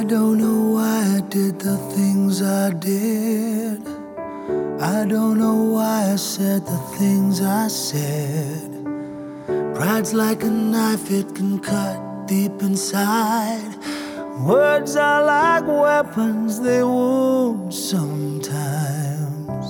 don't know why I did the things I did. I don't know why I said the things I said. Pride's like a knife, it can cut deep inside. Words are like weapons, they wound sometimes.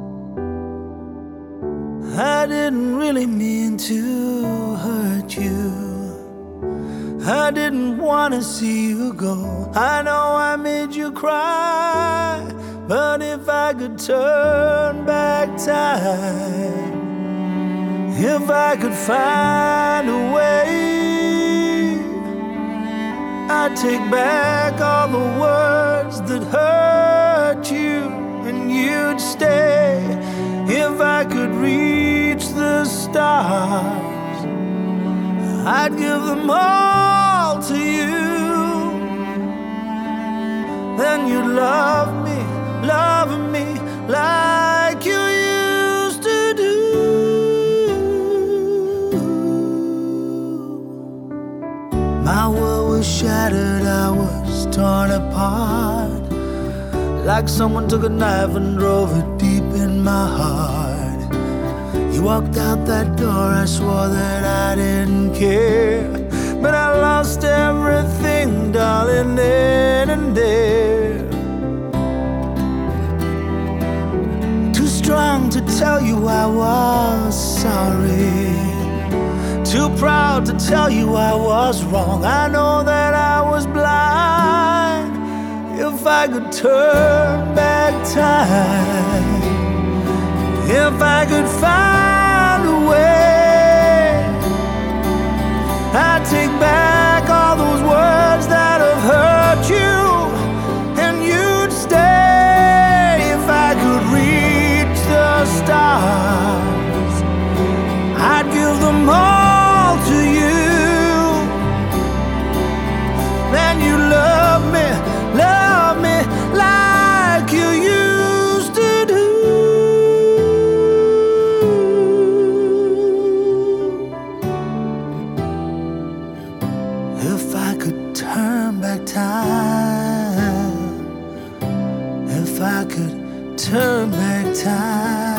I didn't really mean to hurt you. I didn't want to see you go. I know I made you cry, but if I could turn back time, if I could find a way, I'd take back all the words that hurt you, and you'd stay. If I could reach the stars, I'd give them all to you. Then you'd love me like you used to do. My world was shattered, I was torn apart, like someone took a knife and drove it deep in my heart. You walked out that door, I swore that I didn't care, but I lost everything, darling, then and there. Too strong to tell you I was sorry, too proud to tell you I was wrong. I know that I was blind. If I could turn back time, if I could find a way, I'd take back all those words that have hurt you, and you'd stay. If I could reach the stars, I'd give them all to you. Then you love me like you used to do. If I could turn back time, if I could turn back time.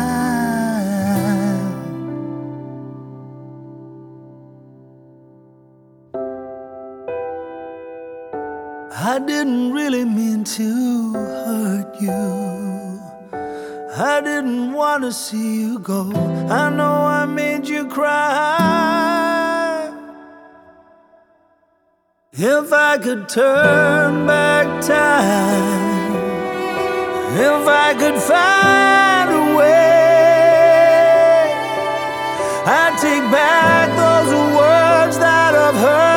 I didn't really mean to hurt you. I didn't want to see you go. I know I made you cry. If I could turn back time, if I could find a way, I'd take back those words that have hurt